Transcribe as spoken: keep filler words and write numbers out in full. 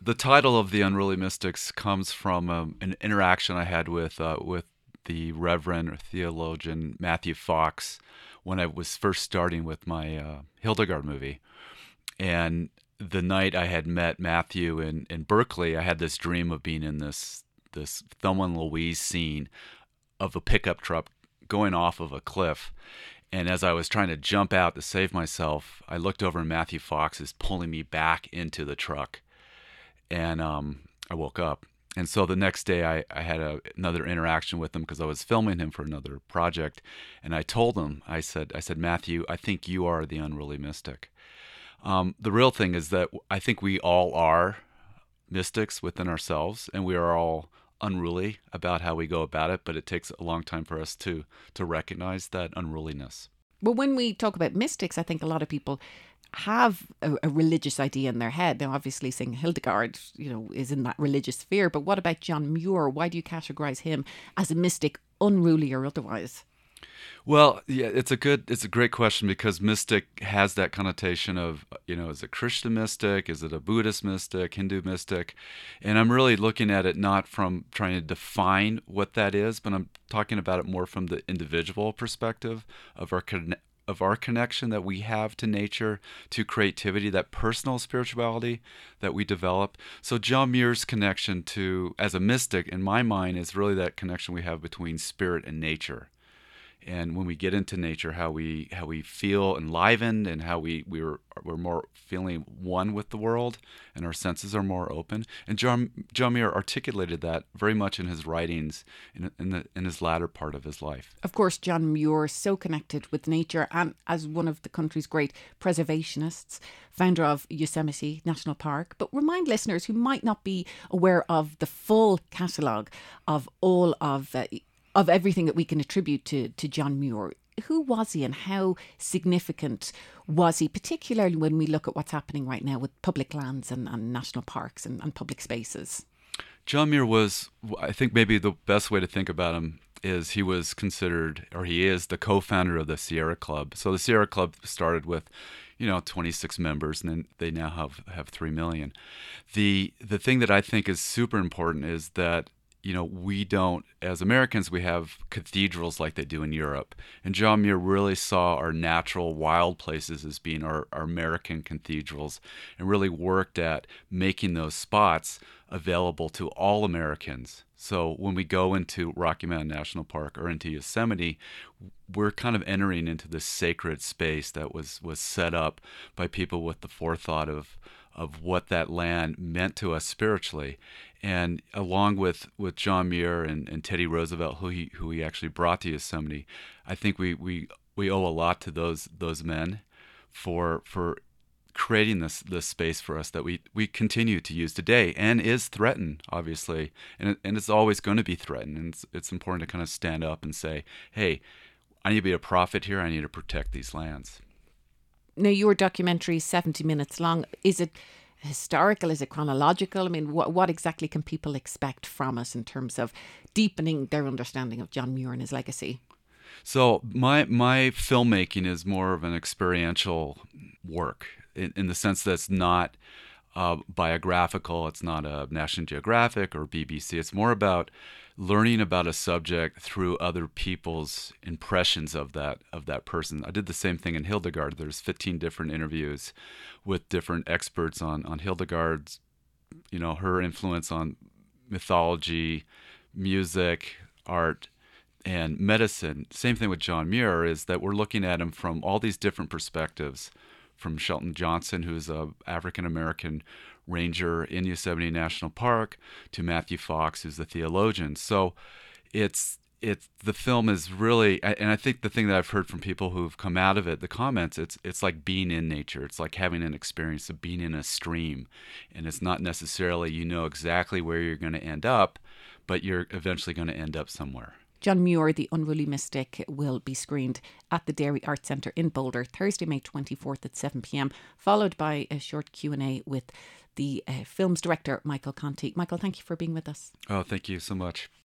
the title of The Unruly Mystics comes from um, an interaction I had with uh, with the Reverend or theologian Matthew Fox when I was first starting with my uh, Hildegard movie. And the night I had met Matthew in, in Berkeley, I had this dream of being in this this Thelma and Louise scene of a pickup truck going off of a cliff. And as I was trying to jump out to save myself, I looked over and Matthew Fox is pulling me back into the truck. And um, I woke up. And so the next day I, I had a, another interaction with him because I was filming him for another project. And I told him, I said, I said, Matthew, I think you are the unruly mystic. Um, the real thing is that I think we all are mystics within ourselves, and we are all unruly about how we go about it, but it takes a long time for us to to recognize that unruliness. Well, when we talk about mystics, I think a lot of people have a, a religious idea in their head. Now, obviously, saying Hildegard, you know, is in that religious sphere. But what about John Muir? Why do you categorize him as a mystic, unruly or otherwise? Well, yeah, it's a good, it's a great question because mystic has that connotation of, you know, is it Christian mystic? Is it a Buddhist mystic, Hindu mystic? And I'm really looking at it not from trying to define what that is, but I'm talking about it more from the individual perspective of our conne- of our connection that we have to nature, to creativity, that personal spirituality that we develop. So John Muir's connection to, as a mystic, in my mind, is really that connection we have between spirit and nature. And when we get into nature, how we how we feel enlivened and how we we're we're more feeling one with the world, and our senses are more open. And John John Muir articulated that very much in his writings in in, the, in his latter part of his life. Of course, John Muir, so connected with nature, and as one of the country's great preservationists, founder of Yosemite National Park. But remind listeners who might not be aware of the full catalogue of all of uh, of everything that we can attribute to, to John Muir. Who was he and how significant was he, particularly when we look at what's happening right now with public lands and, and national parks and, and public spaces? John Muir was, I think maybe the best way to think about him is he was considered, or he is, the co-founder of the Sierra Club. So the Sierra Club started with, you know, twenty-six members, and then they now have, have three million. The, the thing that I think is super important is that you know, we don't, as Americans, we have cathedrals like they do in Europe. And John Muir really saw our natural wild places as being our, our American cathedrals and really worked at making those spots available to all Americans. So when we go into Rocky Mountain National Park or into Yosemite, we're kind of entering into this sacred space that was, was set up by people with the forethought of of what that land meant to us spiritually. And along with, with John Muir and, and Teddy Roosevelt, who he who he actually brought to Yosemite, I think we, we, we owe a lot to those those men for for creating this this space for us that we, we continue to use today and is threatened, obviously. And it, and it's always going to be threatened. And it's, it's important to kind of stand up and say, hey, I need to be a prophet here. I need to protect these lands. Now, your documentary is seventy minutes long. Is it historical? Is it chronological? I mean, what, what exactly can people expect from us in terms of deepening their understanding of John Muir and his legacy? So my my filmmaking is more of an experiential work in, in the sense that it's not uh, biographical. It's not a National Geographic or B B C. It's more about learning about a subject through other people's impressions of that of that person. I did the same thing in Hildegard. There's fifteen different interviews with different experts on on Hildegard's, you know, her influence on mythology, music, art, and medicine. Same thing with John Muir is that we're looking at him from all these different perspectives, from Shelton Johnson, who's a African-American ranger in Yosemite National Park, to Matthew Fox, who's a theologian. So it's it's the film is really, and I think the thing that I've heard from people who've come out of it, the comments, it's it's like being in nature. It's like having an experience of being in a stream, and it's not necessarily you know exactly where you're going to end up, but you're eventually going to end up somewhere. John Muir, The Unruly Mystic, will be screened at the Derry Arts Centre in Boulder Thursday, May twenty-fourth at seven p.m, followed by a short Q and A with the uh, film's director, Michael Conti. Michael, thank you for being with us. Oh, thank you so much.